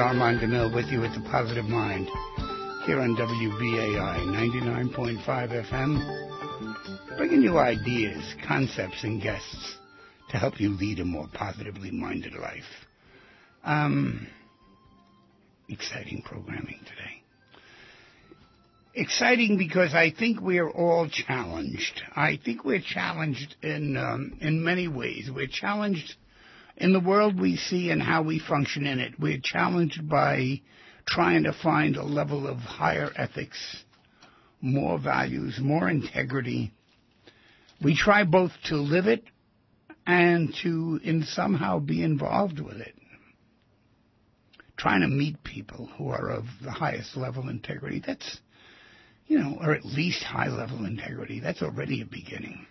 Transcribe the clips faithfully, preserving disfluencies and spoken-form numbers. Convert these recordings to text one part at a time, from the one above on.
Armand DeMille with you at The Positive Mind here on W B A I ninety-nine point five F M, bringing you ideas, concepts, and guests to help you lead a more positively minded life. Um, exciting programming today. Exciting because I think we are all challenged. I think we're challenged in um, in many ways. We're challenged in the world we see and how we function in it. We're challenged by trying to find a level of higher ethics, more values, more integrity. We try both to live it and to in somehow be involved with it. Trying to meet people who are of the highest level of integrity. That's, you know, or at least high level integrity. That's already a beginning.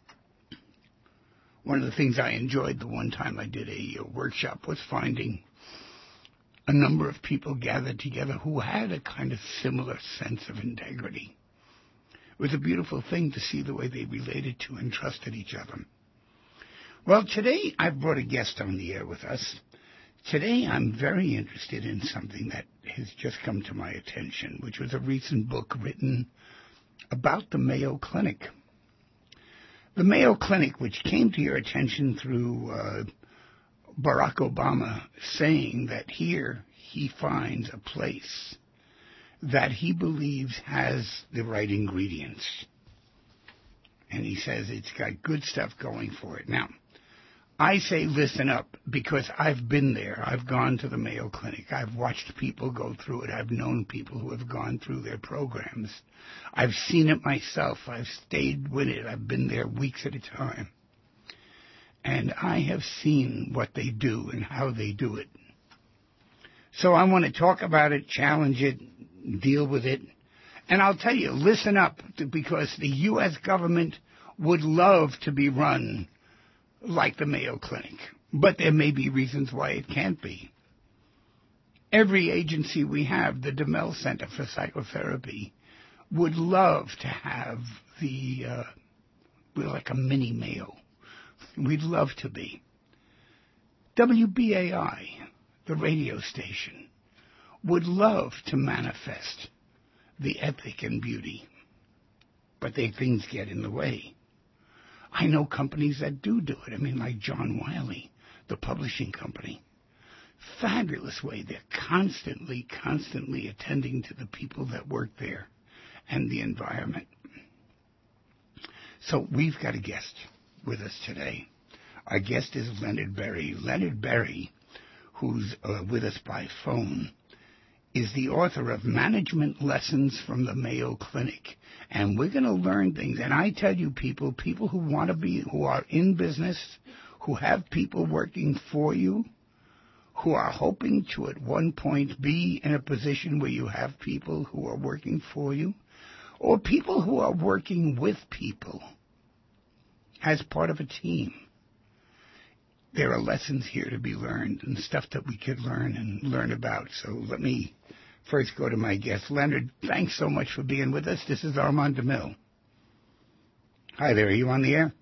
One of the things I enjoyed the one time I did a, a workshop was finding a number of people gathered together who had a kind of similar sense of integrity. It was a beautiful thing to see the way they related to and trusted each other. Well, today I've brought a guest on the air with us. Today I'm very interested in something that has just come to my attention, which was a recent book written about the Mayo Clinic. The Mayo Clinic, which came to your attention through uh, Barack Obama saying that here he finds a place that he believes has the right ingredients. And he says it's got good stuff going for it. Now, I say listen up because I've been there. I've gone to the Mayo Clinic. I've watched people go through it. I've known people who have gone through their programs. I've seen it myself. I've stayed with it. I've been there weeks at a time. And I have seen what they do and how they do it. So I want to talk about it, challenge it, deal with it. And I'll tell you, listen up, because the U S government would love to be run like the Mayo Clinic. But there may be reasons why it can't be. Every agency we have, the DeMille Center for Psychotherapy, would love to have the, uh, we're like a mini Mayo. We'd love to be. W B A I, the radio station, would love to manifest the ethic and beauty. But they, things get in the way. I know companies that do do it. I mean, like John Wiley, the publishing company. Fabulous way. They're constantly, constantly attending to the people that work there and the environment. So we've got a guest with us today. Our guest is Leonard Berry. Leonard Berry, who's uh, with us by phone, is the author of Management Lessons from the Mayo Clinic. And we're going to learn things. And I tell you, people, people who want to be, who are in business, who have people working for you, who are hoping to at one point be in a position where you have people who are working for you, or people who are working with people as part of a team. There are lessons here to be learned and stuff that we could learn and learn about. So let me first go to my guest. Leonard, thanks so much for being with us. This is Armand DeMille. Hi there. Are you on the air?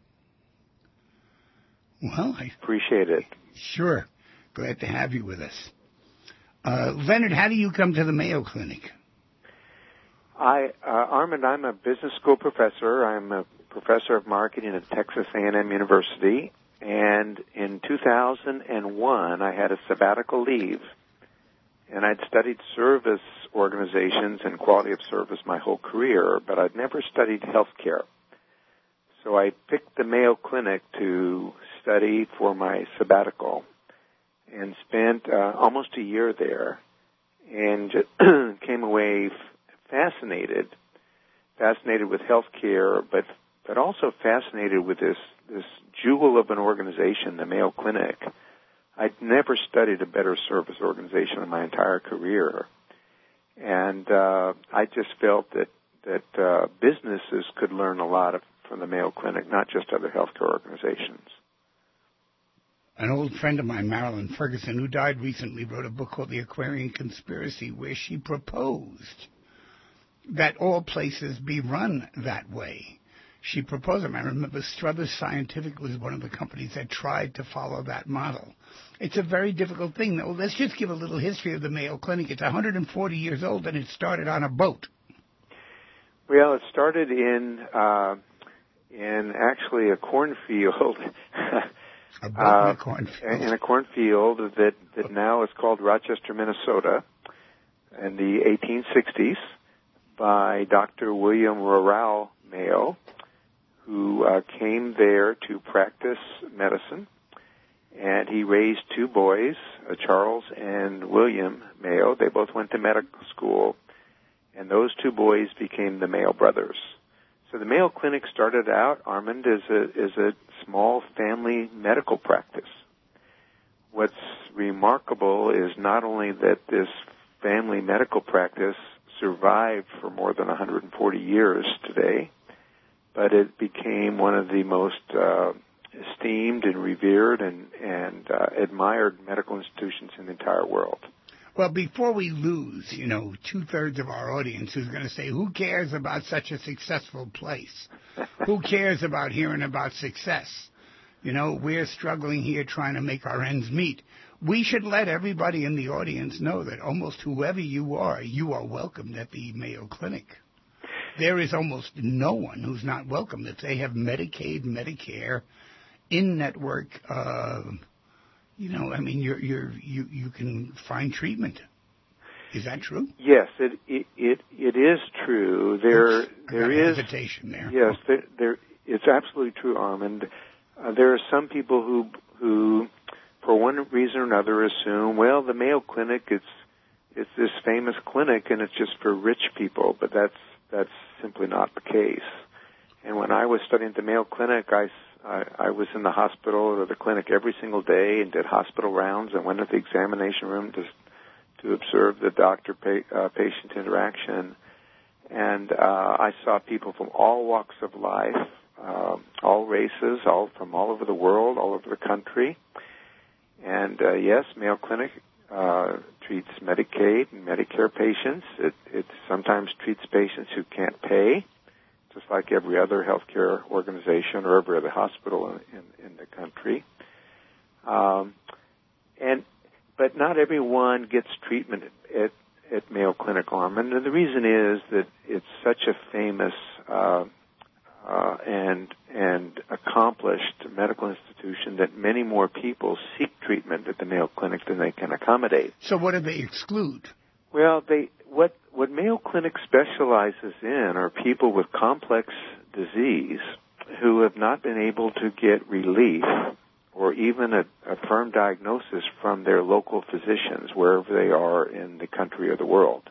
Well, I appreciate it. Sure. Glad to have you with us. Uh, Leonard, how do you come to the Mayo Clinic? I, uh, Armand, I'm a business school professor. I'm a professor of marketing at Texas A and M University. And in two thousand one, I had a sabbatical leave, and I'd studied service organizations and quality of service my whole career, but I'd never studied healthcare. So I picked the Mayo Clinic to study for my sabbatical and spent uh, almost a year there and just came away fascinated, fascinated with healthcare, but but also fascinated with this this jewel of an organization, the Mayo Clinic. I'd never studied a better service organization in my entire career. And uh, I just felt that, that uh, businesses could learn a lot of, from the Mayo Clinic, not just other healthcare organizations. An old friend of mine, Marilyn Ferguson, who died recently, wrote a book called The Aquarian Conspiracy, where she proposed that all places be run that way. she proposed them. I remember Struthers Scientific was one of the companies that tried to follow that model. It's a very difficult thing, though. Let's just give a little history of the Mayo Clinic. It's one hundred forty years old, and it started on a boat. Well, it started in uh, in actually a cornfield. A boat uh, in a cornfield. In a cornfield that, that now is called Rochester, Minnesota, in the eighteen sixties, by Doctor William Rorau Mayo, who uh, came there to practice medicine. And he raised two boys, uh, Charles and William Mayo. They both went to medical school, and those two boys became the Mayo brothers. So the Mayo Clinic started out, Armand, as a, as a small family medical practice. What's remarkable is not only that this family medical practice survived for more than one hundred forty years today, but it became one of the most uh, esteemed and revered and, and uh, admired medical institutions in the entire world. Well, before we lose, you know, two-thirds of our audience who's going to say, who cares about such a successful place? Who cares about hearing about success? You know, we're struggling here trying to make our ends meet. We should let everybody in the audience know that almost whoever you are, you are welcomed at the Mayo Clinic. There is almost no one who's not welcome. If they have Medicaid, Medicare, in-network, uh, you know, I mean, you're, you're, you you can find treatment. Is that true? Yes, it it it, it is true. There Oops, there is hesitation there. Yes, there, there it's absolutely true, Armand. Uh, there are some people who who, for one reason or another, assume, well, the Mayo Clinic, it's it's this famous clinic and it's just for rich people, but that's that's simply not the case. And when I was studying at the Mayo Clinic, I, I, I was in the hospital or the clinic every single day and did hospital rounds and went to the examination room to to observe the doctor-patient uh, interaction. And uh, I saw people from all walks of life, uh, all races, all from all over the world, all over the country. And uh, yes, Mayo Clinic uh, treats Medicaid and Medicare patients. It, it sometimes treats patients who can't pay, just like every other healthcare organization or every other hospital in, in, in the country. Um, and but not everyone gets treatment at, at Mayo Clinic, Armand. And the reason is that it's such a famous uh, uh, and and accomplished medical institution that many more people seek treatment at the Mayo Clinic than they can accommodate. So what do they exclude? Well, they what what Mayo Clinic specializes in are people with complex disease who have not been able to get relief or even a, a firm diagnosis from their local physicians, wherever they are in the country or the world.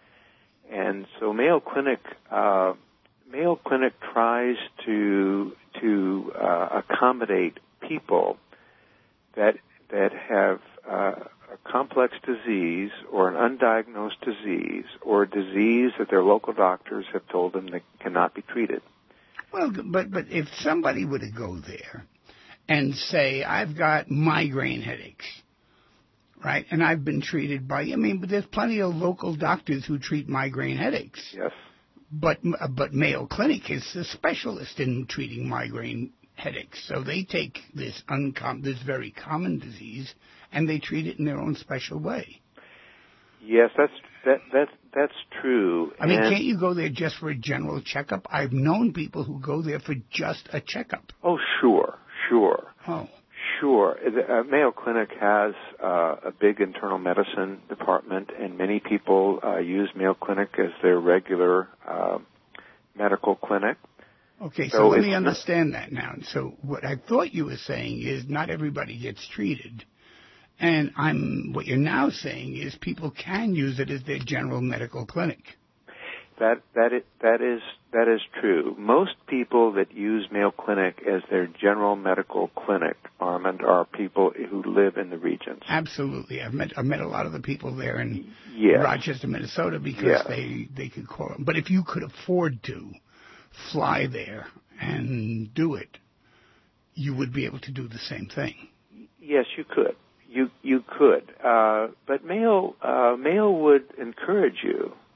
And so Mayo Clinic, uh, Mayo Clinic tries to to uh, accommodate people that that have uh, a complex disease or an undiagnosed disease or a disease that their local doctors have told them that cannot be treated. Well, but but if somebody were to go there and say, I've got migraine headaches, right, and I've been treated by, I mean, but there's plenty of local doctors who treat migraine headaches. Yes. But but Mayo Clinic is a specialist in treating migraine headaches. So they take this uncom- this very common disease and they treat it in their own special way. Yes, that's that that that's true. I mean, and can't you go there just for a general checkup? I've known people who go there for just a checkup. Oh, sure, sure. Oh. Sure. The, uh, Mayo Clinic has uh, a big internal medicine department, and many people uh, use Mayo Clinic as their regular uh, medical clinic. Okay, so, so let me understand that now. So what I thought you were saying is not everybody gets treated. And I'm what you're now saying is people can use it as their general medical clinic. That that is, that is that is true. Most people that use Mayo Clinic as their general medical clinic, Armand, are people who live in the regions. Absolutely, I've met I've met a lot of the people there in yes. Rochester, Minnesota, because yes. they they could call them. But if you could afford to fly there and do it, you would be able to do the same thing. Yes, you could. You you could. Uh, but Mayo uh, Mayo would encourage you,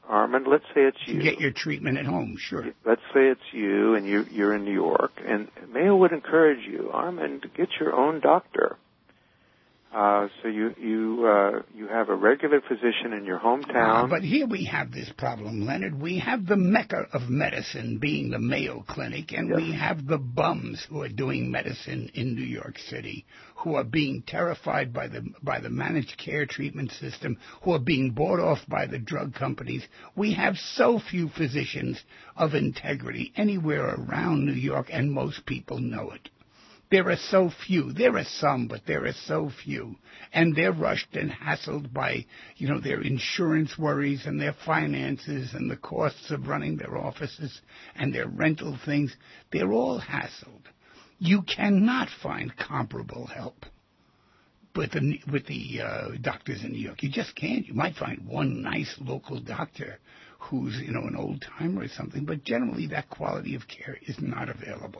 Armand, let's say it's you. To get your treatment at home, sure. Let's say it's you and you, you're in New York, and Mayo would encourage you, Armand, to get your own doctor. Uh, so you you uh, you have a regular physician in your hometown. Uh, but here we have this problem, Leonard. We have the mecca of medicine being the Mayo Clinic, and yes. we have the bums who are doing medicine in New York City, who are being terrified by the by the managed care treatment system, who are being bought off by the drug companies. We have so few physicians of integrity anywhere around New York, and most people know it. There are so few. There are some, but there are so few. And they're rushed and hassled by, you know, their insurance worries and their finances and the costs of running their offices and their rental things. They're all hassled. You cannot find comparable help with the, with the uh, doctors in New York. You just can't. You might find one nice local doctor who's, you know, an old-timer or something, but generally that quality of care is not available.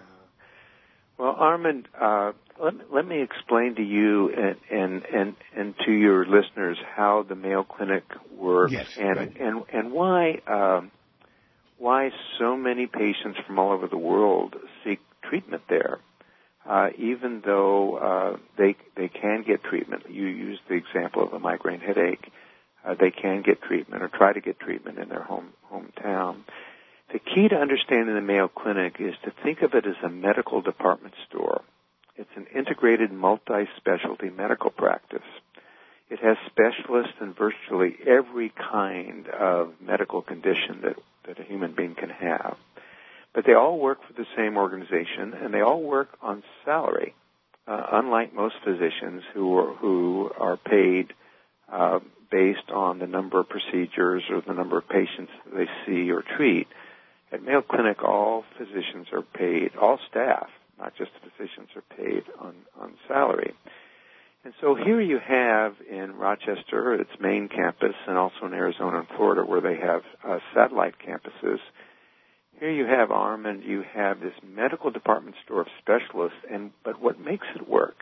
Well, Armand, uh, let, let me explain to you and, and, and, and to your listeners how the Mayo Clinic works yes, and, right. and, and why, um, why so many patients from all over the world seek treatment there, uh, even though uh, they, they can get treatment. You used the example of a migraine headache. Uh, they can get treatment or try to get treatment in their home hometown. The key to understanding the Mayo Clinic is to think of it as a medical department store. It's an integrated multi-specialty medical practice. It has specialists in virtually every kind of medical condition that, that a human being can have. But they all work for the same organization, and they all work on salary, uh, unlike most physicians who are, who are paid uh, based on the number of procedures or the number of patients that they see or treat. At Mayo Clinic, all physicians are paid, all staff, not just physicians, are paid on, on salary. And so here you have in Rochester, its main campus, and also in Arizona and Florida, where they have uh, satellite campuses. Here you have, Armand, you have this medical department store of specialists, and but what makes it work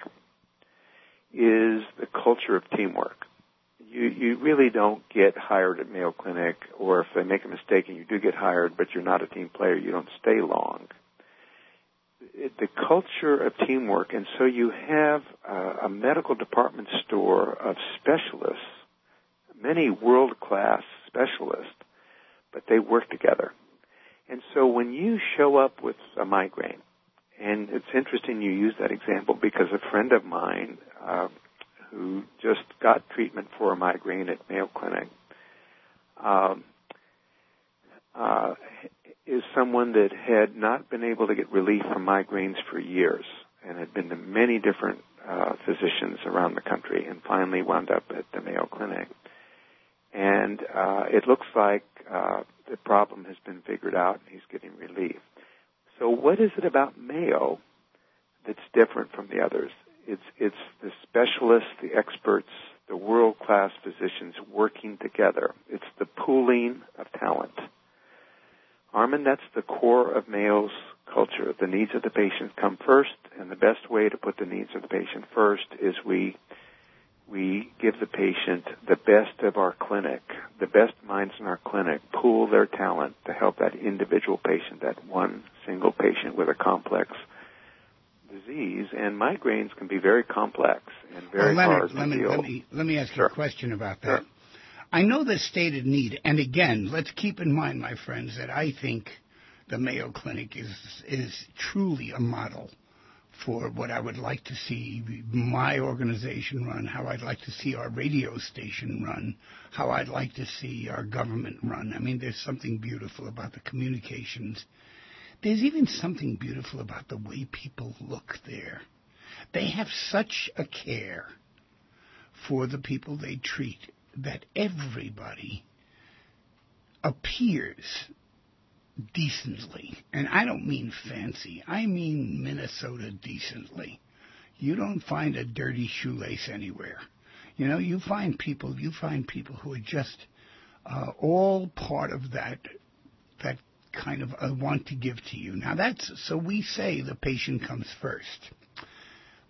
is the culture of teamwork. You, you really don't get hired at Mayo Clinic, or if they make a mistake and you do get hired, but you're not a team player, you don't stay long. It, the culture of teamwork, and so you have uh, a medical department store of specialists, many world-class specialists, but they work together. And so when you show up with a migraine, and it's interesting you use that example because a friend of mine uh, who just got treatment for a migraine at Mayo Clinic um, uh, is someone that had not been able to get relief from migraines for years and had been to many different uh, physicians around the country and finally wound up at the Mayo Clinic. And uh, it looks like uh, the problem has been figured out and he's getting relief. So what is it about Mayo that's different from the others? It's it's the specialists, the experts, the world-class physicians working together. It's the pooling of talent. Armand, that's the core of Mayo's culture. The needs of the patient come first, and the best way to put the needs of the patient first is we we give the patient the best of our clinic, the best minds in our clinic, pool their talent to help that individual patient, that one single patient with a complex disease. And migraines can be very complex and very well, Leonard, hard to let me, deal. Let me, let me ask sure. you a question about that. Sure. I know the stated need, and again, let's keep in mind, my friends, that I think the Mayo Clinic is is truly a model for what I would like to see my organization run, how I'd like to see our radio station run, how I'd like to see our government run. I mean, there's something beautiful about the communications. There's even something beautiful about the way people look there. They have such a care for the people they treat that everybody appears decently. And I don't mean fancy. I mean Minnesota decently. You don't find a dirty shoelace anywhere. You know, you find people, you find people who are just uh, all part of that, that kind of uh, want to give to you. Now that's, so we say the patient comes first.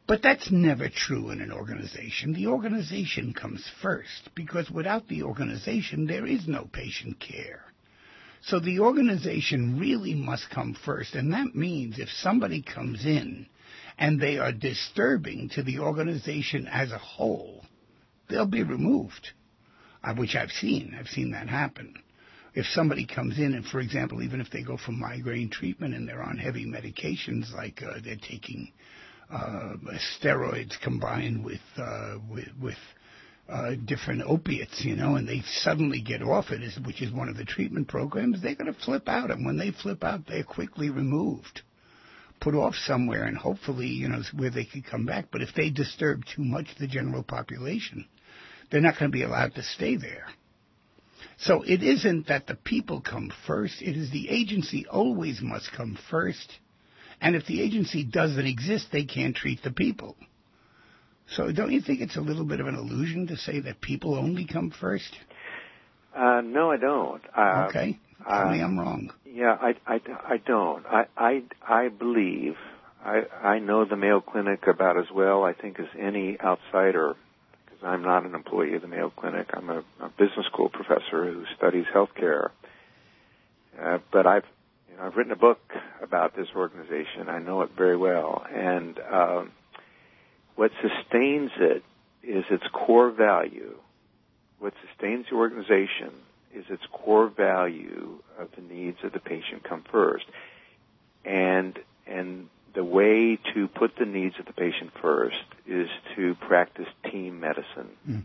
But that's never true in an organization. The organization comes first, because without the organization, there is no patient care. So the organization really must come first, and that means if somebody comes in and they are disturbing to the organization as a whole, they'll be removed, uh, which I've seen. I've seen that happen. If somebody comes in and, for example, even if they go for migraine treatment and they're on heavy medications, like uh, they're taking uh, steroids combined with uh, with, with uh, different opiates, you know, and they suddenly get off it, which is one of the treatment programs, they're going to flip out. And when they flip out, they're quickly removed, put off somewhere, and hopefully, you know, where they could come back. But if they disturb too much the general population, they're not going to be allowed to stay there. So it isn't that the people come first. It is the agency always must come first. And if the agency doesn't exist, they can't treat the people. So don't you think it's a little bit of an illusion to say that people only come first? Uh, no, I don't. Uh, okay. Tell uh, me I'm wrong. Yeah, I, I, I don't. I, I, I believe, I, I know the Mayo Clinic about as well, I think, as any outsider. I'm not an employee of the Mayo Clinic. I'm a, a business school professor who studies healthcare. Uh, but I've, you know, I've written a book about this organization. I know it very well. And uh, what sustains it is its core value. What sustains the organization is its core value of the needs of the patient come first. And and the way to put the needs of the patient first is to practice team medicine. Mm.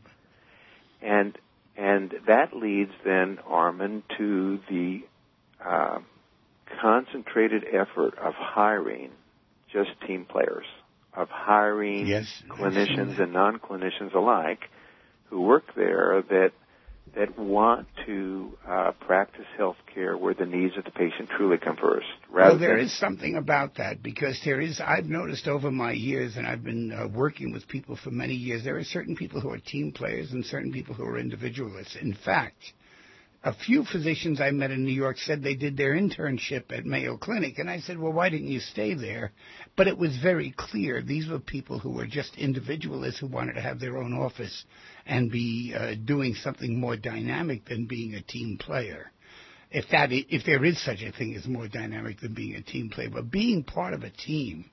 And and that leads then, Armin, to the uh, concentrated effort of hiring just team players, of hiring yes, clinicians and non-clinicians alike who work there that that want to uh, practice health care where the needs of the patient truly come first. Well, there is something about that, because there is, I've noticed over my years, and I've been uh, working with people for many years, there are certain people who are team players and certain people who are individualists. In fact, a few physicians I met in New York said they did their internship at Mayo Clinic, and I said, well, why didn't you stay there? But it was very clear these were people who were just individualists who wanted to have their own office and be uh, doing something more dynamic than being a team player. If that, if there is such a thing as more dynamic than being a team player, but being part of a team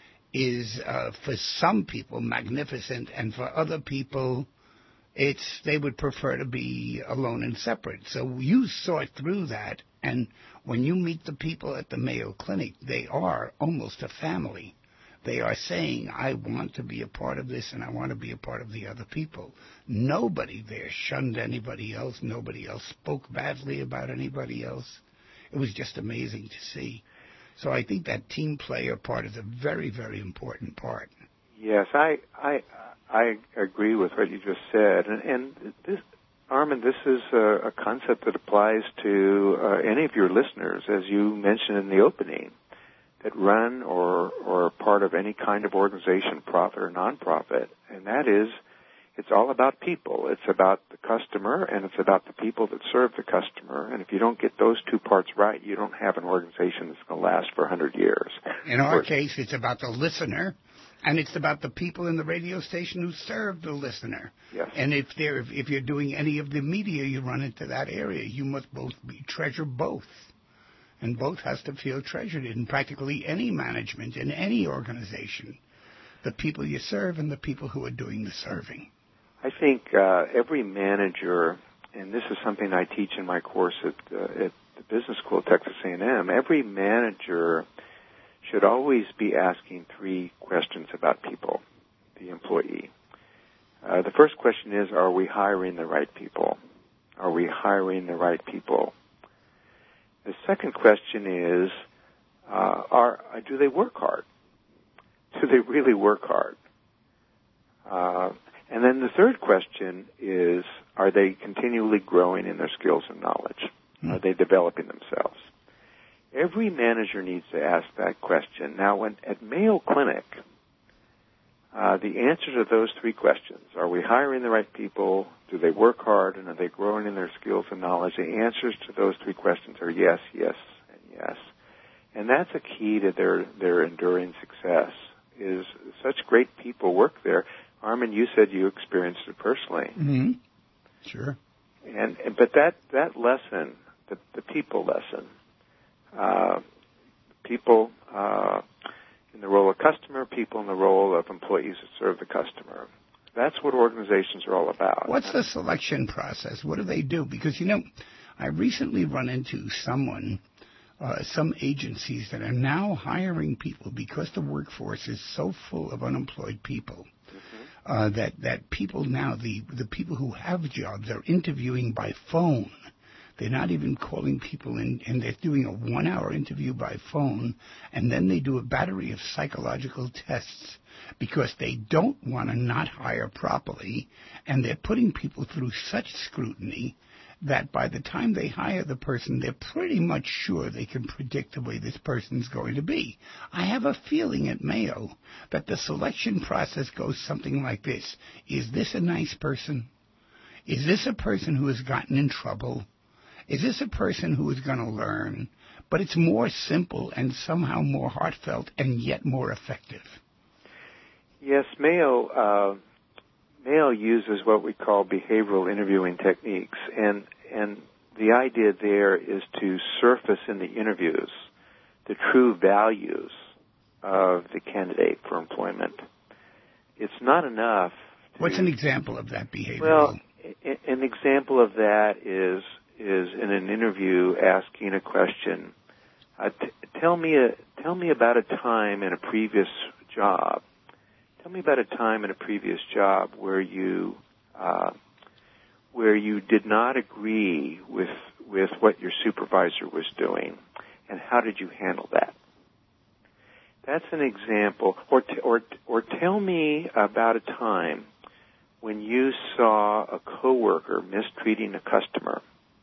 is, uh, for some people, magnificent, and for other people, it's they would prefer to be alone and separate. So you sort through that, and when you meet the people at the Mayo Clinic, they are almost a family. They are saying, I want to be a part of this, and I want to be a part of the other people. Nobody there shunned anybody else. Nobody else spoke badly about anybody else. It was just amazing to see. So I think that team player part is a very, very important part. Yes, I I I agree with what you just said, and, and this, Armin, this is a, a concept that applies to uh, any of your listeners, as you mentioned in the opening, that run or or are part of any kind of organization, profit or nonprofit, and that is, it's all about people. It's about the customer, and it's about the people that serve the customer. And if you don't get those two parts right, you don't have an organization that's going to last for one hundred years. In our case, it's about the listener, and it's about the people in the radio station who serve the listener. Yes. And if they're if you're doing any of the media, you run into that area. You must both be, treasure both. And both has to feel treasured in practically any management, in any organization. The people you serve and the people who are doing the serving. I think uh, every manager, and this is something I teach in my course at, uh, at the Business School at Texas A and M, every manager should always be asking three questions about people, the employee. Uh, the first question is, are we hiring the right people? Are we hiring the right people? The second question is, uh, are do they work hard? Do they really work hard? Uh, and then the third question is, are they continually growing in their skills and knowledge? Mm-hmm. Are they developing themselves? Every manager needs to ask that question. Now, when at Mayo Clinic, uh, the answer to those three questions, are we hiring the right people, do they work hard, and are they growing in their skills and knowledge, the answers to those three questions are yes, yes, and yes. And that's a key to their, their enduring success is such great people work there. Armin, you said you experienced it personally. Mm-hmm. Sure. And, and but that that lesson, the the people lesson, uh, people uh, in the role of customer, people in the role of employees that serve the customer. That's what organizations are all about. What's the selection process? What do they do? Because, you know, I recently run into someone, uh, some agencies that are now hiring people because the workforce is so full of unemployed people. Mm-hmm. uh, that, that people now, the, the people who have jobs are interviewing by phone. They're not even calling people in, and they're doing a one-hour interview by phone, and then they do a battery of psychological tests because they don't want to not hire properly, and they're putting people through such scrutiny that by the time they hire the person, they're pretty much sure they can predict the way this person's going to be. I have a feeling at Mayo that the selection process goes something like this. Is this a nice person? Is this a person who has gotten in trouble? Is this a person who is going to learn? But it's more simple and somehow more heartfelt and yet more effective. Yes, Mayo uh, Mayo uses what we call behavioral interviewing techniques, and and the idea there is to surface in the interviews the true values of the candidate for employment. It's not enough. To, What's an example of that behavior? Well, an example of that is is in an interview asking a question. Uh, t- tell me a tell me about a time in a previous job. Tell me about a time in a previous job where you uh, where you did not agree with with what your supervisor was doing, and how did you handle that? That's an example. Or t- or or tell me about a time when you saw a coworker mistreating a customer,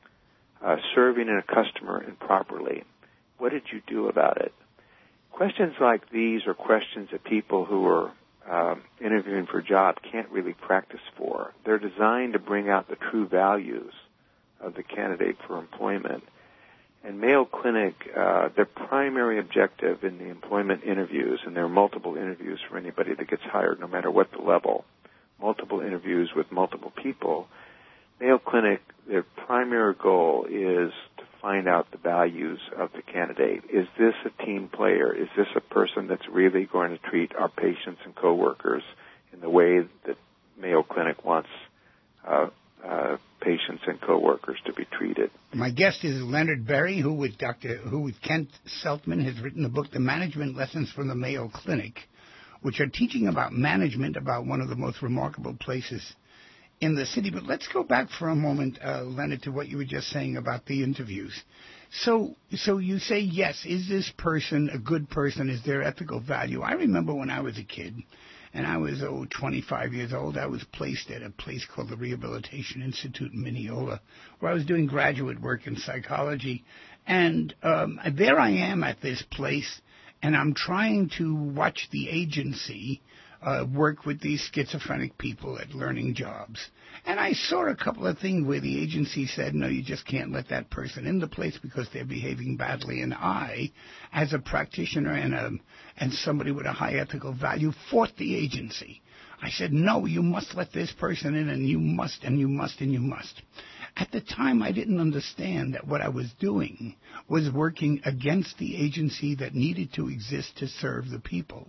uh, serving a customer improperly. What did you do about it? Questions like these are questions that people who are uh, interviewing for a job can't really practice for. They're designed to bring out the true values of the candidate for employment. And Mayo Clinic, uh, their primary objective in the employment interviews, and there are multiple interviews for anybody that gets hired, no matter what the level, multiple interviews with multiple people, Mayo Clinic, their primary goal is to find out the values of the candidate. Is this a team player? Is this a person that's really going to treat our patients and coworkers in the way that Mayo Clinic wants uh, uh, patients and coworkers to be treated? My guest is Leonard Berry, who with Doctor who with Kent Seltman has written the book The Management Lessons from the Mayo Clinic, which are teaching about management, about one of the most remarkable places in the city. But let's go back for a moment, uh, Leonard, to what you were just saying about the interviews. So, so you say, yes, is this person a good person? Is there ethical value? I remember when I was a kid, and I was, oh, twenty-five years old, I was placed at a place called the Rehabilitation Institute in Mineola, where I was doing graduate work in psychology. And um, there I am at this place, and I'm trying to watch the agency uh, work with these schizophrenic people at learning jobs. And I saw a couple of things where the agency said, no, you just can't let that person in the place because they're behaving badly. And I, as a practitioner and a, and somebody with a high ethical value, fought the agency. I said, no, you must let this person in, and you must, and you must, and you must. At the time, I didn't understand that what I was doing was working against the agency that needed to exist to serve the people.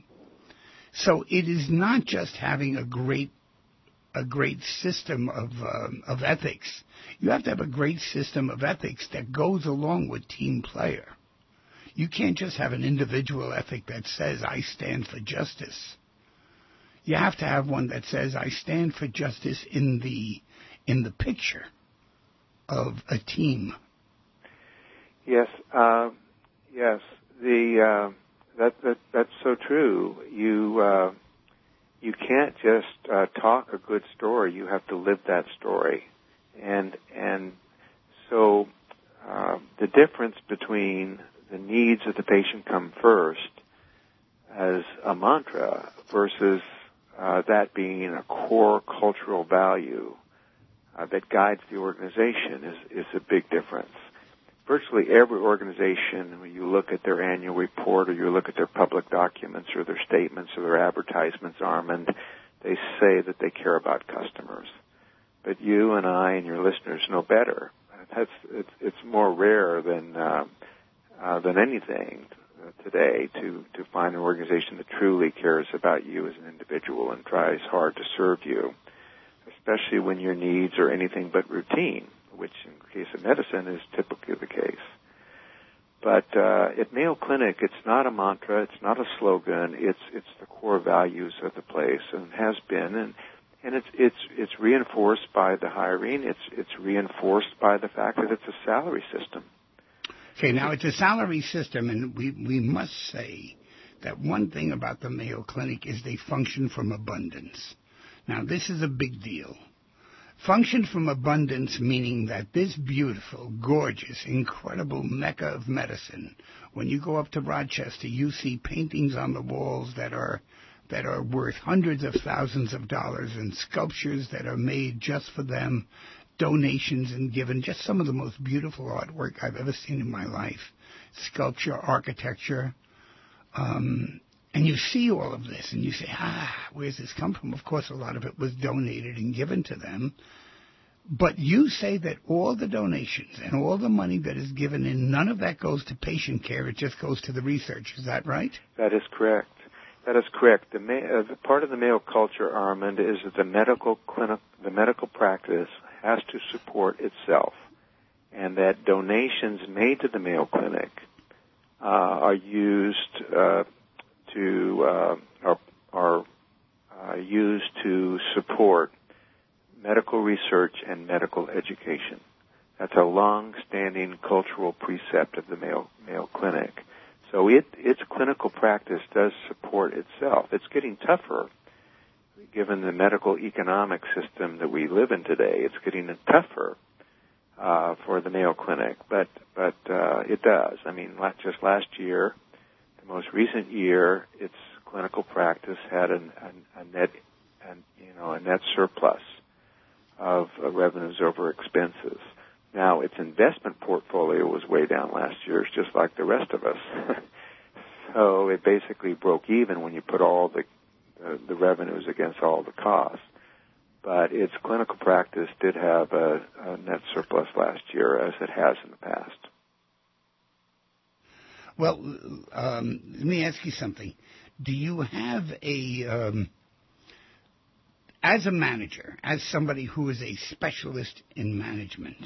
So it is not just having a great a great system of um, of ethics. You have to have a great system of ethics that goes along with team player. You can't just have an individual ethic that says, I stand for justice. You have to have one that says, I stand for justice in the in the picture of a team. Yes, uh, yes. The uh, that that that's so true. You uh, you can't just uh, talk a good story. You have to live that story, and and so uh, the difference between the needs of the patient come first as a mantra versus uh, that being a core cultural value uh, that guides the organization is is a big difference. virtually every organization, when you look at their annual report or you look at their public documents or their statements or their advertisements, Armand, they say that they care about customers. But you and I and your listeners know better. That's it's, it's more rare than uh, uh, than anything today to to find an organization that truly cares about you as an individual and tries hard to serve you, especially when your needs are anything but routine, which in the case of medicine is typically the case. But uh, at Mayo Clinic, it's not a mantra, it's not a slogan, it's it's the core values of the place and has been, and and it's it's it's reinforced by the hiring, it's it's reinforced by the fact that it's a salary system. Okay, now it's a salary system, and we we must say that one thing about the Mayo Clinic is they function from abundance. Now, this is a big deal. Function from abundance, meaning that this beautiful, gorgeous, incredible mecca of medicine, when you go up to Rochester, you see paintings on the walls that are that are worth hundreds of thousands of dollars and sculptures that are made just for them, donations and given, just some of the most beautiful artwork I've ever seen in my life, sculpture, architecture. Um, and you see all of this, and you say, ah, where's this come from? Of course, a lot of it was donated and given to them. But you say that all the donations and all the money that is given in, none of that goes to patient care. It just goes to the research. Is that right? That is correct. That is correct. The, uh, the part of the Mayo culture, Armand, is that the medical clinic, the medical practice has to support itself, and that donations made to the Mayo Clinic uh, are used uh, to uh, are, are uh, used to support medical research and medical education. That's a long-standing cultural precept of the Mayo, Mayo Clinic. So it, its clinical practice does support itself. It's getting tougher given the medical economic system that we live in today. It's getting tougher uh, for the Mayo Clinic, but but uh, it does. I mean, just last year, the most recent year, its clinical practice had an, an, a net, an, you know, a net surplus of uh, revenues over expenses. Now, its investment portfolio was way down last year, just like the rest of us. So it basically broke even when you put all the uh, the revenues against all the costs. But its clinical practice did have a, a net surplus last year, as it has in the past. Well, um, let me ask you something. Do you have a, um, as a manager, as somebody who is a specialist in management,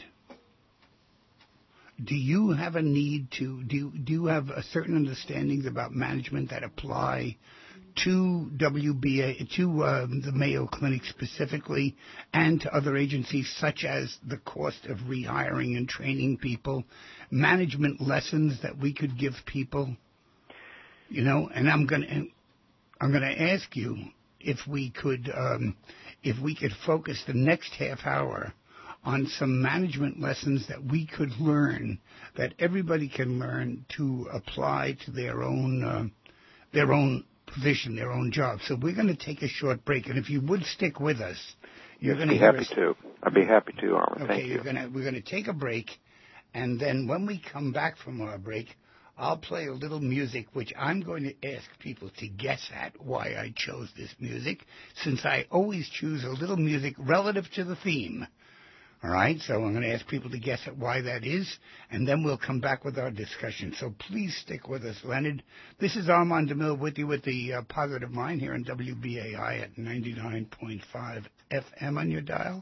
do you have a need to, do you, do you have a certain understandings about management that apply to W B A, to uh, the Mayo Clinic specifically, and to other agencies, such as the cost of rehiring and training people, management lessons that we could give people? You know, and I'm going to I'm going to ask you if we could um, if we could focus the next half hour on some management lessons that we could learn, that everybody can learn to apply to their own uh, their own position, their own job. So we're going to take a short break, and if you would stick with us, you're going to be hear happy us. to. I'd be happy to, Armand. Okay, Thank you. you're going to we're going to take a break, and then when we come back from our break, I'll play a little music, which I'm going to ask people to guess at why I chose this music, since I always choose a little music relative to the theme. All right, so I'm going to ask people to guess at why that is, and then we'll come back with our discussion. So please stick with us, Leonard. This is Armand DeMille with you with the uh, Positive Mind here on W B A I at ninety-nine point five F M on your dial.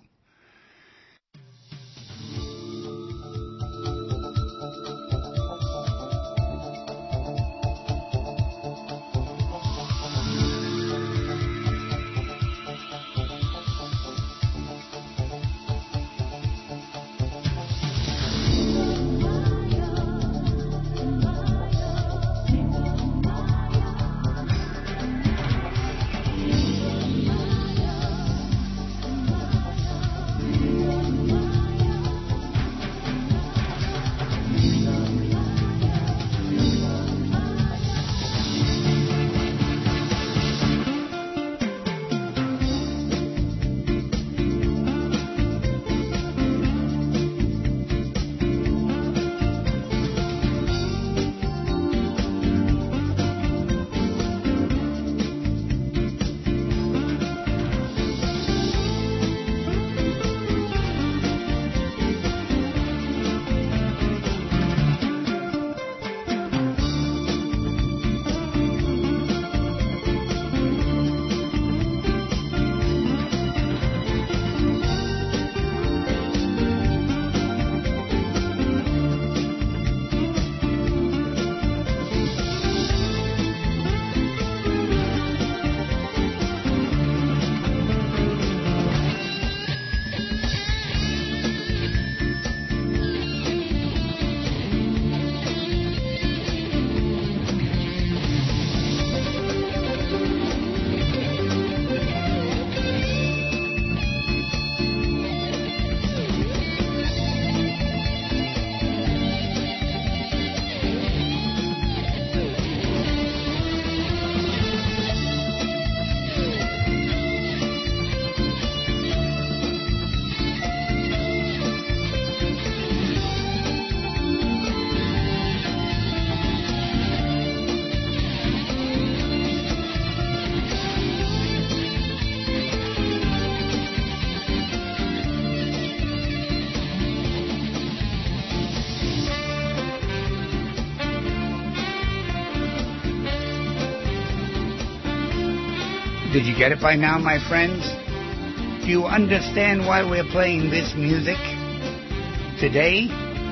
Did you get it by now, my friends? Do you understand why we're playing this music today?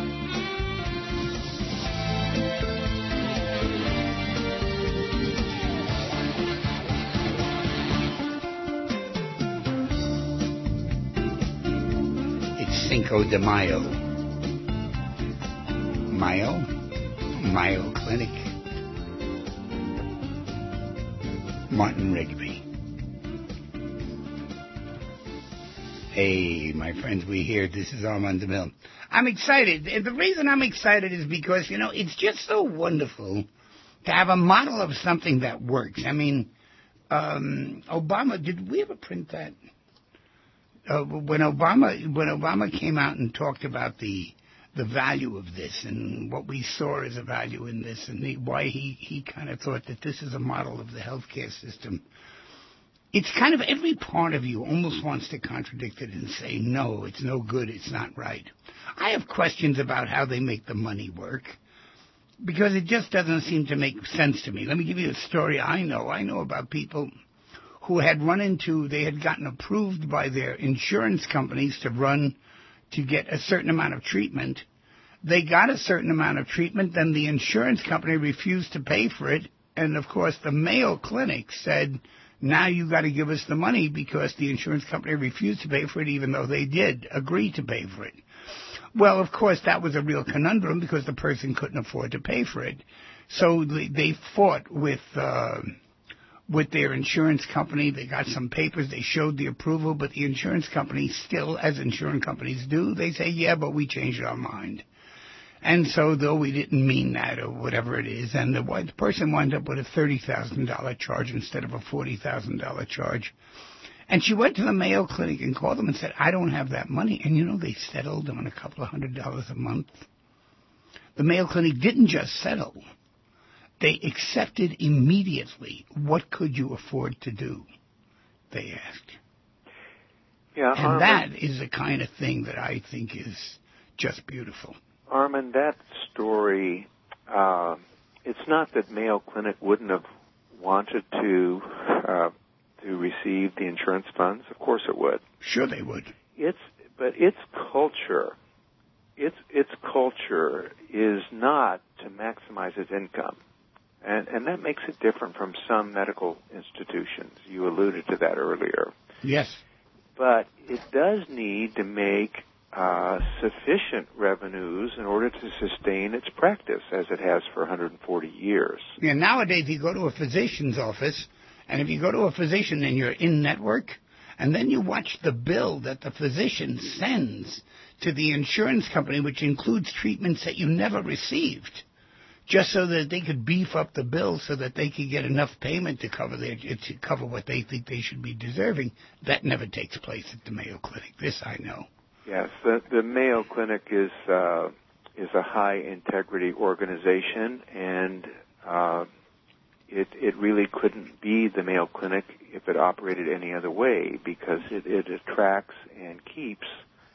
It's Cinco de Mayo. Mayo? Mayo Clinic. Martin Rigby. Hey, my friends, we here. This is Armand DeMille. I'm excited. And the reason I'm excited is because, you know, it's just so wonderful to have a model of something that works. I mean, um, Obama, did we ever print that? Uh, when Obama when Obama came out and talked about the the value of this and what we saw as a value in this and the, why he, he kind of thought that this is a model of the healthcare system, it's kind of every part of you almost wants to contradict it and say, no, it's no good, it's not right. I have questions about how they make the money work because it just doesn't seem to make sense to me. Let me give you a story I know. I know about people who had run into, they had gotten approved by their insurance companies to run to get a certain amount of treatment. They got a certain amount of treatment, then the insurance company refused to pay for it, and of course the Mayo Clinic said, now you got to give us the money because the insurance company refused to pay for it even though they did agree to pay for it. Well, of course, that was a real conundrum because the person couldn't afford to pay for it. So they, they fought with uh, with their insurance company. They got some papers. They showed the approval, but the insurance company still, as insurance companies do, they say, yeah, but we changed our mind. And so, though we didn't mean that or whatever it is, and the, the person wound up with a thirty thousand dollars charge instead of a forty thousand dollars charge. And she went to the Mayo Clinic and called them and said, I don't have that money. And, you know, they settled on a couple of hundred dollars a month. The Mayo Clinic didn't just settle. They accepted immediately. What could you afford to do? They asked. Yeah, and Armand, that is the kind of thing that I think is just beautiful. Armand, that story, uh, it's not that Mayo Clinic wouldn't have wanted to uh, to receive the insurance funds. Of course it would. Sure they would. It's but its culture, its its culture is not to maximize its income. And, and that makes it different from some medical institutions. You alluded to that earlier. Yes. But it does need to make uh, sufficient revenues in order to sustain its practice, as it has for one hundred forty years. Yeah, nowadays you go to a physician's office, and if you go to a physician and you're in network, and then you watch the bill that the physician sends to the insurance company, which includes treatments that you never received, just so that they could beef up the bill so that they could get enough payment to cover their to cover what they think they should be deserving. That never takes place at the Mayo Clinic. This I know. Yes, the, the Mayo Clinic is uh, is a high integrity organization, and uh, it it really couldn't be the Mayo Clinic if it operated any other way, because it, it attracts and keeps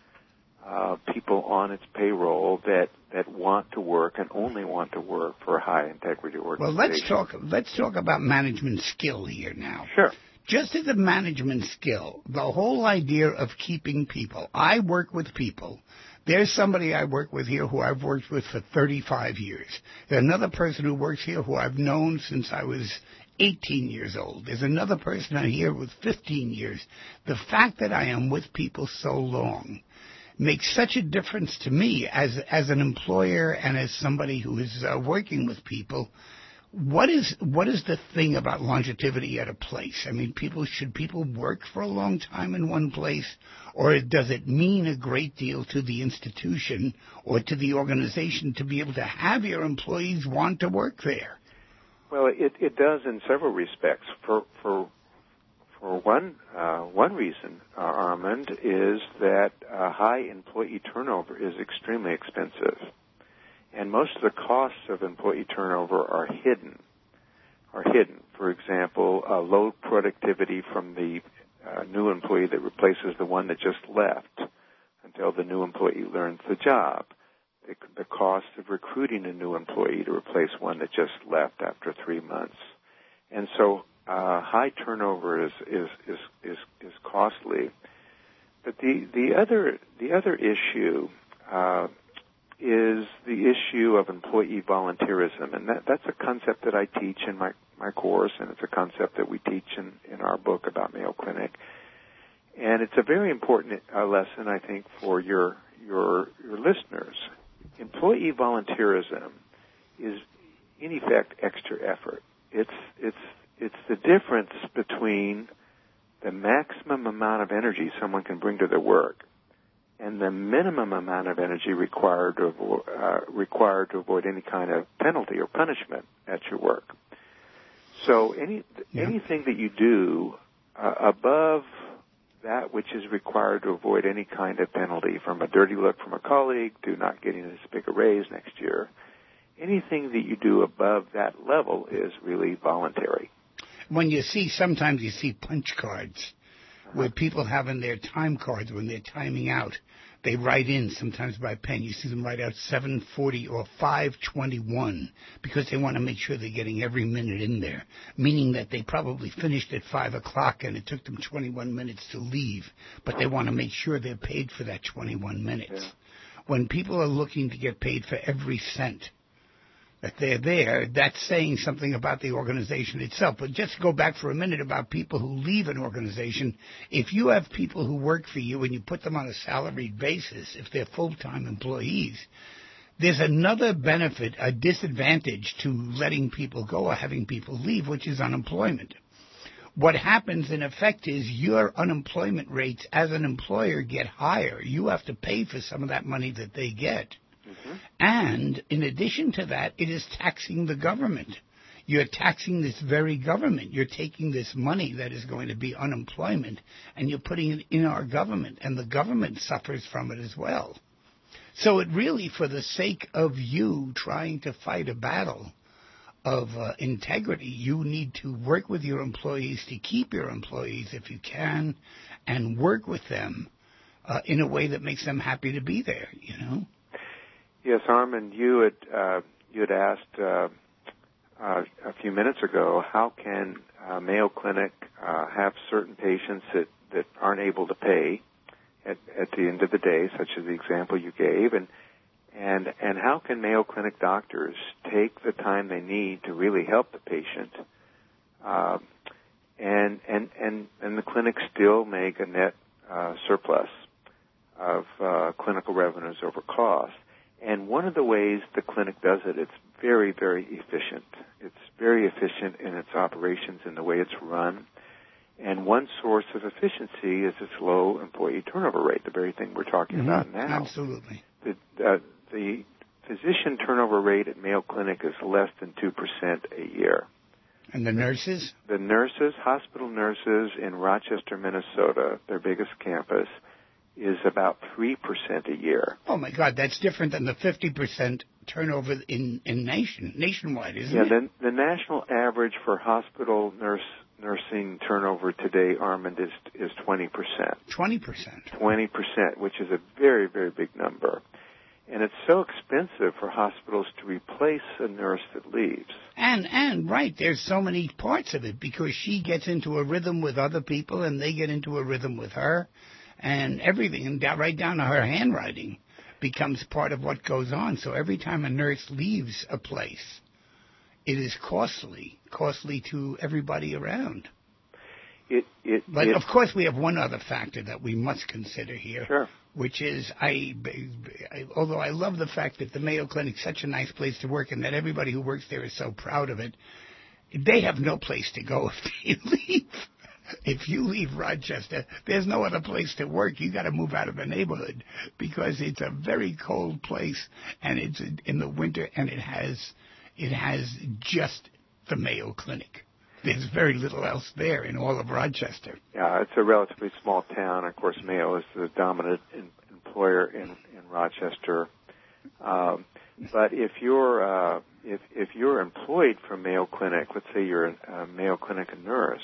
Uh, people on its payroll that, that want to work and only want to work for a high integrity organization. Well, let's talk. Let's talk about management skill here now. Sure. Just as a management skill, the whole idea of keeping people. I work with people. There's somebody I work with here who I've worked with for thirty-five years. There's another person who works here who I've known since I was eighteen years old. There's another person here with fifteen years. The fact that I am with people so long makes such a difference to me as as an employer and as somebody who is uh, working with people. What is what is the thing about longevity at a place? I mean, people should people work for a long time in one place, or does it mean a great deal to the institution or to the organization to be able to have your employees want to work there? Well, it it does in several respects. For for For one, uh, one reason, uh, Armand, is that uh, high employee turnover is extremely expensive. And most of the costs of employee turnover are hidden, are hidden. For example, uh, low productivity from the uh, new employee that replaces the one that just left until the new employee learns the job. The, the cost of recruiting a new employee to replace one that just left after three months. And so uh, high turnover is is is is, is costly. But the, the other the other issue uh, is the issue of employee volunteerism, and that, that's a concept that I teach in my, my course, and it's a concept that we teach in, in our book about Mayo Clinic. And it's a very important uh, lesson, I think, for your your your listeners. Employee volunteerism is, in effect, extra effort. It's it's it's the difference between the maximum amount of energy someone can bring to their work and the minimum amount of energy required to avoid, uh, required to avoid any kind of penalty or punishment at your work. So any yeah. anything that you do uh, above that which is required to avoid any kind of penalty, from a dirty look from a colleague to not getting as big a raise next year, anything that you do above that level is really voluntary. When you see, sometimes you see punch cards where people have in their time cards when they're timing out, they write in, sometimes by pen. You see them write out seven forty or five twenty-one because they want to make sure they're getting every minute in there, meaning that they probably finished at five o'clock and it took them twenty-one minutes to leave, but they want to make sure they're paid for that twenty-one minutes. Yeah. When people are looking to get paid for every cent that they're there, that's saying something about the organization itself. But just go back for a minute about people who leave an organization. If you have people who work for you and you put them on a salaried basis, if they're full-time employees, there's another benefit, a disadvantage to letting people go or having people leave, which is unemployment. What happens in effect is your unemployment rates as an employer get higher. You have to pay for some of that money that they get. Mm-hmm. And in addition to that, it is taxing the government. You're taxing this very government. You're taking this money that is going to be unemployment and you're putting it in our government, and the government suffers from it as well. So it really, for the sake of you trying to fight a battle of uh, integrity, you need to work with your employees to keep your employees if you can, and work with them uh, in a way that makes them happy to be there, you know? Yes, Armand, you had uh, you had asked uh, uh, a few minutes ago, how can uh, Mayo Clinic uh, have certain patients that, that aren't able to pay at, at the end of the day, such as the example you gave, and and and how can Mayo Clinic doctors take the time they need to really help the patient, uh, and and and and the clinic still make a net uh, surplus of uh, clinical revenues over cost? And one of the ways the clinic does it, it's very, very efficient. It's very efficient in its operations and the way it's run. And one source of efficiency is its low employee turnover rate, the very thing we're talking mm-hmm. about now. Absolutely. The, uh, the physician turnover rate at Mayo Clinic is less than two percent a year. And the nurses? The nurses, hospital nurses in Rochester, Minnesota, their biggest campus, is about three percent a year. Oh, my God, that's different than the fifty percent turnover in, in nation, nationwide, isn't yeah, it? Yeah, the, the national average for hospital nurse nursing turnover today, Armand, is is twenty percent. twenty percent. twenty percent, which is a very, very big number. And it's so expensive for hospitals to replace a nurse that leaves. And, and right, there's so many parts of it, because she gets into a rhythm with other people and they get into a rhythm with her. And everything, and down, right down to her handwriting, becomes part of what goes on. So every time a nurse leaves a place, it is costly, costly to everybody around. It, it, but, it, of course, we have one other factor that we must consider here, sure. which is, I, I, although I love the fact that the Mayo Clinic is such a nice place to work and that everybody who works there is so proud of it, they have no place to go if they leave. If you leave Rochester, there's no other place to work. You got to move out of the neighborhood because it's a very cold place, and it's in the winter, and it has it has just the Mayo Clinic. There's very little else there in all of Rochester. Yeah, it's a relatively small town. Of course, Mayo is the dominant in, employer in, in Rochester. Um, but if you're uh, if if you're employed from Mayo Clinic, let's say you're a Mayo Clinic nurse,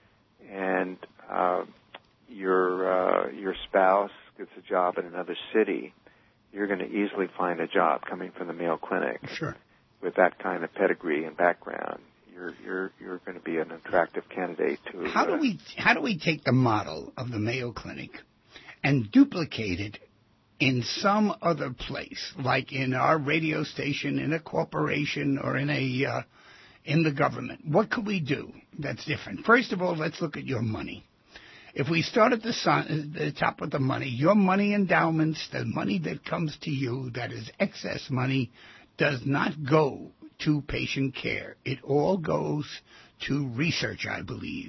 and uh, your uh, your spouse gets a job in another city, you're going to easily find a job coming from the Mayo Clinic. Sure. With that kind of pedigree and background, you're you're you're you're going to be an attractive candidate to. How do uh, we how do we take the model of the Mayo Clinic and duplicate it in some other place, like in our radio station, in a corporation, or in a uh, in the government? What could we do that's different? First of all, let's look at your money. If we start at the, sun, the top with the money, your money endowments, the money that comes to you, that is excess money, does not go to patient care. It all goes to research, I believe.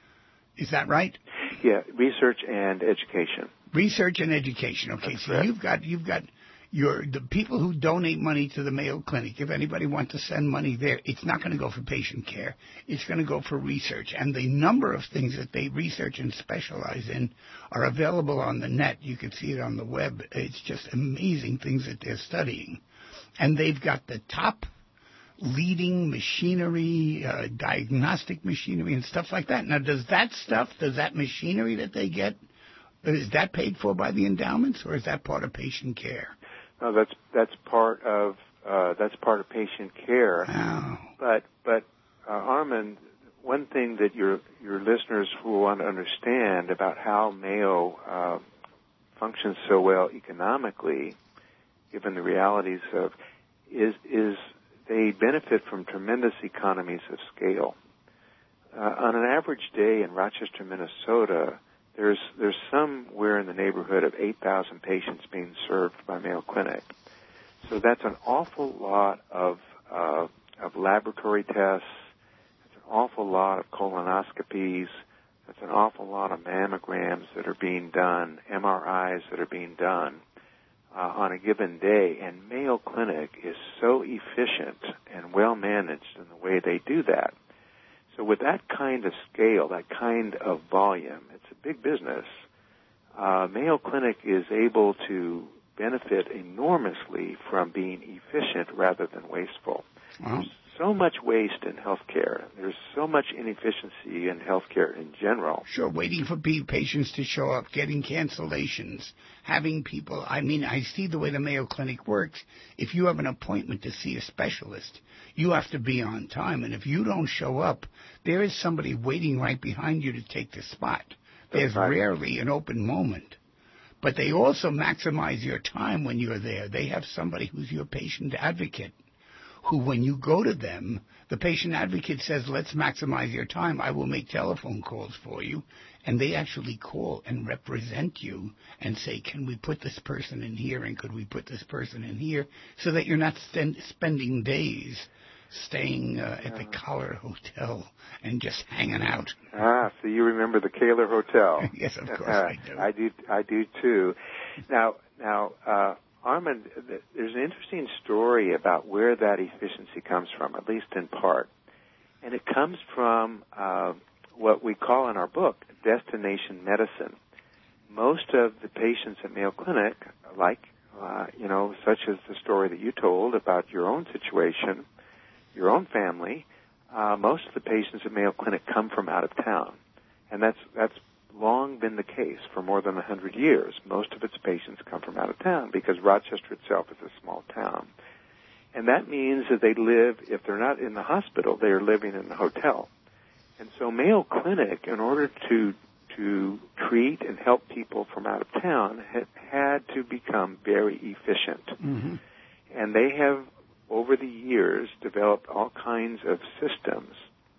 Is that right? Yeah, research and education. Research and education. Okay, That's so correct. you've got you've got your the people who donate money to the Mayo Clinic. If anybody wants to send money there, it's not going to go for patient care. It's going to go for research. And the number of things that they research and specialize in are available on the net. You can see it on the web. It's just amazing things that they're studying. And they've got the top leading machinery, uh, diagnostic machinery and stuff like that. Now, does that stuff, does that machinery that they get, is that paid for by the endowments, or is that part of patient care? No, that's that's part of uh, that's part of patient care. Oh. But but uh, Armin, one thing that your your listeners will want to understand about how Mayo uh, functions so well economically, given the realities of, is is they benefit from tremendous economies of scale. Uh, on an average day in Rochester, Minnesota, there's there's somewhere in the neighborhood of eight thousand patients being served by Mayo Clinic. So that's an awful lot of uh, of laboratory tests. That's an awful lot of colonoscopies. That's an awful lot of mammograms that are being done, M R Is that are being done uh, on a given day. And Mayo Clinic is so efficient and well managed in the way they do that. So with that kind of scale, that kind of volume, it's a big business. Uh, Mayo Clinic is able to benefit enormously from being efficient rather than wasteful. Wow. There's so much waste in healthcare. There's so much inefficiency in healthcare in general. Sure, waiting for patients to show up, getting cancellations, having people. I mean, I see the way the Mayo Clinic works. If you have an appointment to see a specialist, you have to be on time. And if you don't show up, there is somebody waiting right behind you to take the spot. There's right. rarely an open moment. But they also maximize your time when you're there. They have somebody who's your patient advocate, who, when you go to them, the patient advocate says, let's maximize your time. I will make telephone calls for you. And they actually call and represent you and say, can we put this person in here, and could we put this person in here, so that you're not st- spending days staying uh, at the Kaler Hotel and just hanging out. Ah, so you remember the Kaler Hotel? Yes, of course I do. I do. I do too. Now, now, uh, Armin, there's an interesting story about where that efficiency comes from, at least in part, and it comes from uh, what we call in our book destination medicine. Most of the patients at Mayo Clinic, like uh, you know, such as the story that you told about your own situation, your own family, uh, most of the patients at Mayo Clinic come from out of town. And that's that's long been the case for more than one hundred years. Most of its patients come from out of town because Rochester itself is a small town. And that means that they live, if they're not in the hospital, they are living in the hotel. And so Mayo Clinic, in order to to treat and help people from out of town, had, had to become very efficient. Mm-hmm. And they have, over the years, developed all kinds of systems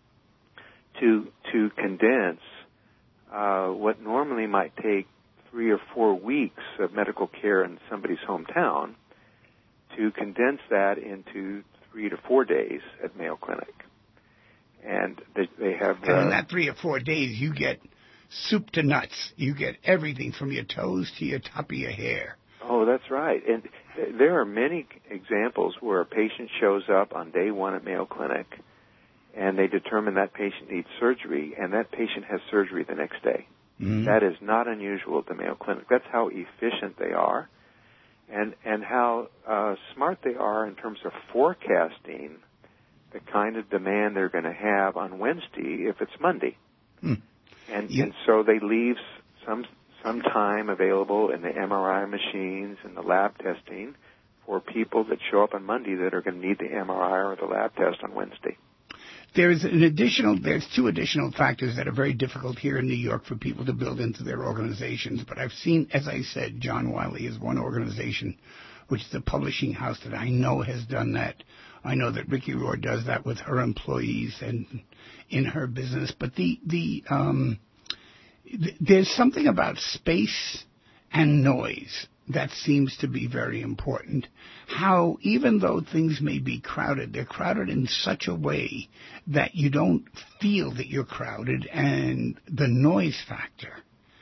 to to condense uh, what normally might take three or four weeks of medical care in somebody's hometown, to condense that into three to four days at Mayo Clinic. And they, they have... And uh, in that three or four days, you get soup to nuts. You get everything from your toes to your top of your hair. Oh, that's right. And there are many examples where a patient shows up on day one at Mayo Clinic, and they determine that patient needs surgery, and that patient has surgery the next day. Mm-hmm. That is not unusual at the Mayo Clinic. That's how efficient they are, and and how uh, smart they are in terms of forecasting the kind of demand they're going to have on Wednesday if it's Monday. Mm. And yeah. and so they leave some some time available in the M R I machines and the lab testing for people that show up on Monday that are going to need the M R I or the lab test on Wednesday. There's an additional, there's two additional factors that are very difficult here in New York for people to build into their organizations. But I've seen, as I said, John Wiley is one organization, which is a publishing house that I know has done that. I know that Ricky Rohr does that with her employees and in her business. But the, the, um, th- there's something about space and noise that seems to be very important. How even though things may be crowded, they're crowded in such a way that you don't feel that you're crowded, and the noise factor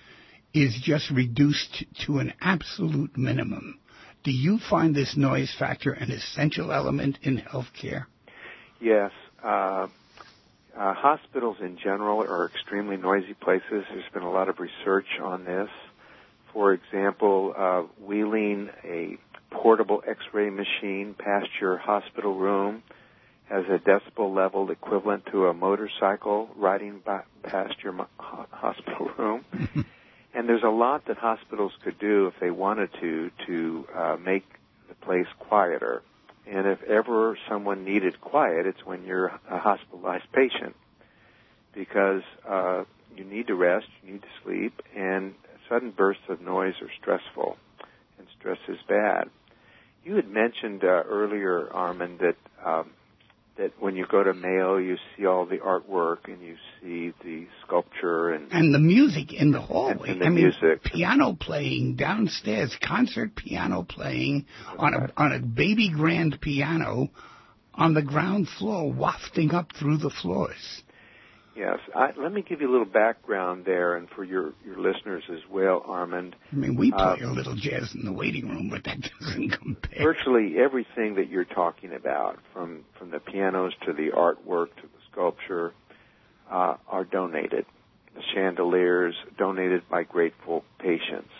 is just reduced to an absolute minimum. Do you find this noise factor an essential element in healthcare? Yes. Uh, uh, hospitals in general are extremely noisy places. There's been a lot of research on this. For example, uh, wheeling a portable X-ray machine past your hospital room has a decibel level equivalent to a motorcycle riding by, past your mo- hospital room. And there's a lot that hospitals could do if they wanted to to uh, make the place quieter. And if ever someone needed quiet, it's when you're a hospitalized patient, because uh, you need to rest, you need to sleep, and sudden bursts of noise are stressful, and stress is bad. You had mentioned uh, earlier, Armin, that um, that when you go to Mayo, you see all the artwork and you see the sculpture and and the music in the hallway. And, and the I mean, music, piano playing downstairs, concert piano playing on a on a baby grand piano on the ground floor, wafting up through the floors. Yes. I, let me give you a little background there, and for your, your listeners as well, Armand. I mean, we play uh, a little jazz in the waiting room, but that doesn't compare. Virtually everything that you're talking about, from, from the pianos to the artwork to the sculpture, uh, are donated. The chandeliers, donated by grateful patients.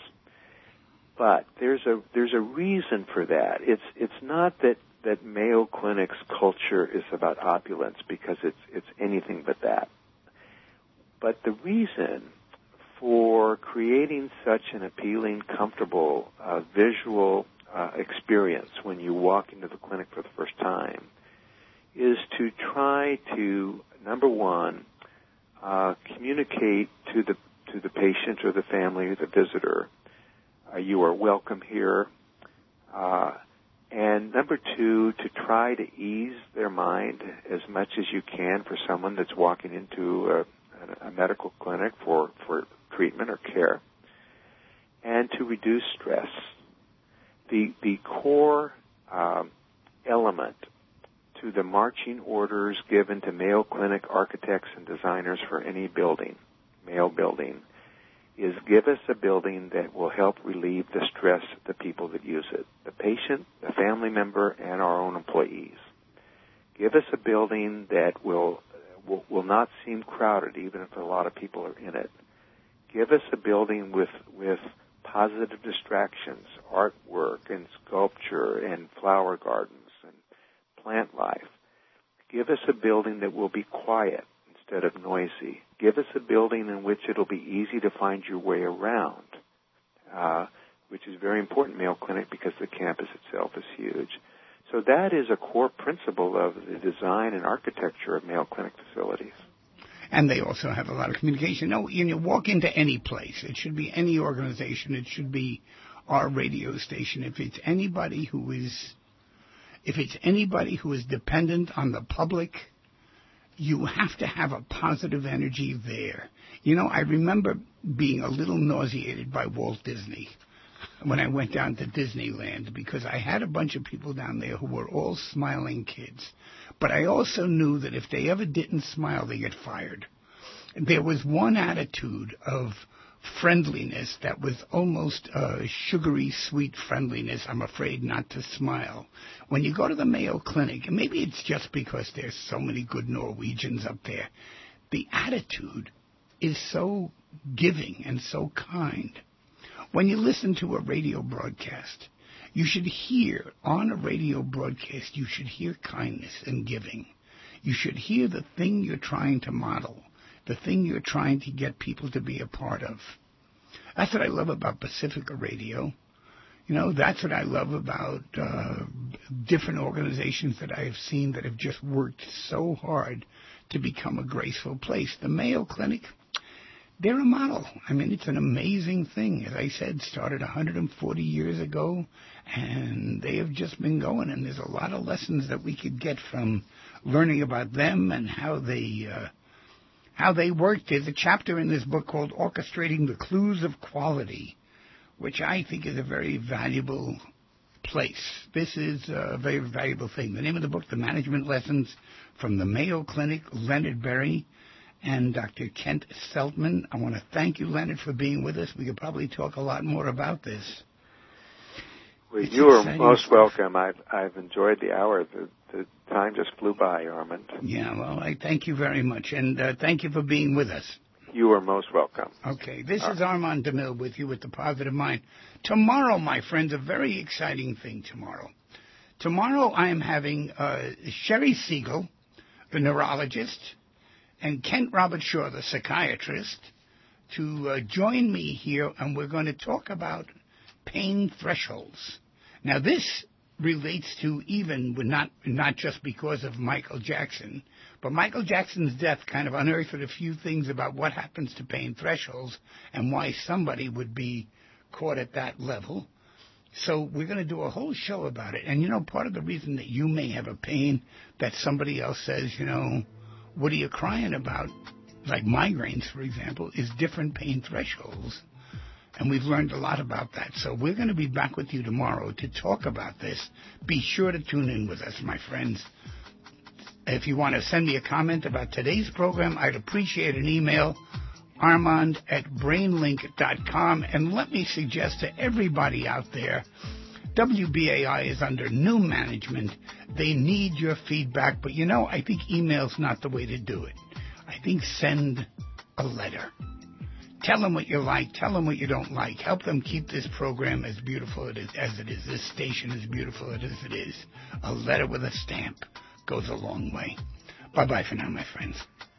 But there's a there's a reason for that. It's it's not that, that Mayo Clinic's culture is about opulence, because it's it's anything but that. But the reason for creating such an appealing, comfortable, uh, visual uh, experience when you walk into the clinic for the first time is to try to, number one, uh, communicate to the to the patient or the family or the visitor, uh, you are welcome here. Uh, and number two, to try to ease their mind as much as you can for someone that's walking into a a medical clinic for, for treatment or care, and to reduce stress. The the core um, element to the marching orders given to Mayo Clinic architects and designers for any building, Mayo building, is give us a building that will help relieve the stress of the people that use it, the patient, the family member, and our own employees. Give us a building that will Will, will not seem crowded, even if a lot of people are in it. Give us a building with with positive distractions, artwork and sculpture and flower gardens and plant life. Give us a building that will be quiet instead of noisy. Give us a building in which it'll be easy to find your way around, uh, which is very important in Mayo Clinic because the campus itself is huge. So that is a core principle of the design and architecture of Mayo Clinic facilities. And they also have a lot of communication. No, you know, walk into any place. It should be any organization. It should be our radio station. If it's anybody who is, if it's anybody who is dependent on the public, you have to have a positive energy there. You know, I remember being a little nauseated by Walt Disney when I went down to Disneyland, because I had a bunch of people down there who were all smiling kids. But I also knew that if they ever didn't smile, they get fired. There was one attitude of friendliness that was almost a sugary, sweet friendliness, I'm afraid not to smile. When you go to the Mayo Clinic, and maybe it's just because there's so many good Norwegians up there, the attitude is so giving and so kind. When you listen to a radio broadcast, you should hear, on a radio broadcast, you should hear kindness and giving. You should hear the thing you're trying to model, the thing you're trying to get people to be a part of. That's what I love about Pacifica Radio. You know, that's what I love about uh, different organizations that I have seen that have just worked so hard to become a graceful place. The Mayo Clinic, they're a model. I mean, it's an amazing thing. As I said, started one hundred forty years ago, and they have just been going. And there's a lot of lessons that we could get from learning about them and how they uh, how they work. There's a chapter in this book called Orchestrating the Clues of Quality, which I think is a very valuable place. This is a very valuable thing. The name of the book, The Management Lessons from the Mayo Clinic, Leonard Berry and Doctor Kent Seltman. I want to thank you, Leonard, for being with us. We could probably talk a lot more about this. Well, you are most welcome. I've I've enjoyed the hour. The, the time just flew by, Armand. Yeah, well, I thank you very much, and uh, thank you for being with us. You are most welcome. Okay, this is Armand DeMille with you with The Positive Mind. Tomorrow, my friends, a very exciting thing tomorrow. Tomorrow I am having uh, Sherry Siegel, the neurologist, and Kent Robert Shaw, the psychiatrist, to uh, join me here, and we're going to talk about pain thresholds. Now, this relates to even, not not just because of Michael Jackson, but Michael Jackson's death kind of unearthed a few things about what happens to pain thresholds and why somebody would be caught at that level. So we're going to do a whole show about it. And, you know, part of the reason that you may have a pain that somebody else says, you know, what are you crying about, like migraines, for example, is different pain thresholds. And we've learned a lot about that. So we're going to be back with you tomorrow to talk about this. Be sure to tune in with us, my friends. If you want to send me a comment about today's program, I'd appreciate an email, armand at brainlink dot com. And let me suggest to everybody out there, W B A I is under new management. They need your feedback. But, you know, I think email's not the way to do it. I think send a letter. Tell them what you like. Tell them what you don't like. Help them keep this program as beautiful as it is. This station as beautiful as it is. A letter with a stamp goes a long way. Bye-bye for now, my friends.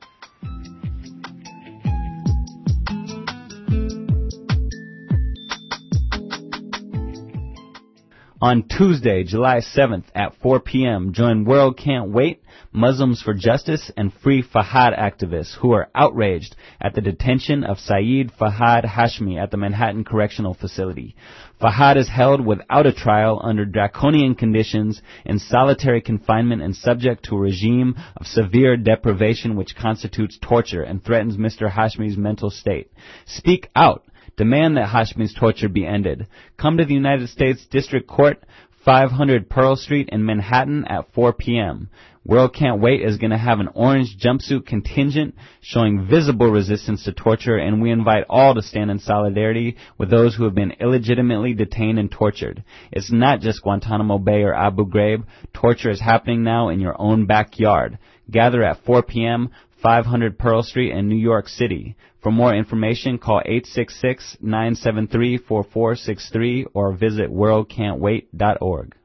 On Tuesday, July seventh at four p.m., join World Can't Wait, Muslims for Justice, and Free Fahad activists who are outraged at the detention of Saeed Fahad Hashmi at the Manhattan Correctional Facility. Fahad is held without a trial under draconian conditions in solitary confinement and subject to a regime of severe deprivation which constitutes torture and threatens Mister Hashmi's mental state. Speak out. Demand that Hashmi's torture be ended. Come to the United States District Court, five hundred Pearl Street in Manhattan at four p.m. World Can't Wait is going to have an orange jumpsuit contingent showing visible resistance to torture, and we invite all to stand in solidarity with those who have been illegitimately detained and tortured. It's not just Guantanamo Bay or Abu Ghraib. Torture is happening now in your own backyard. Gather at four p.m., five hundred Pearl Street in New York City. For more information, call eight six six, nine seven three, four four six three or visit world can't wait dot org.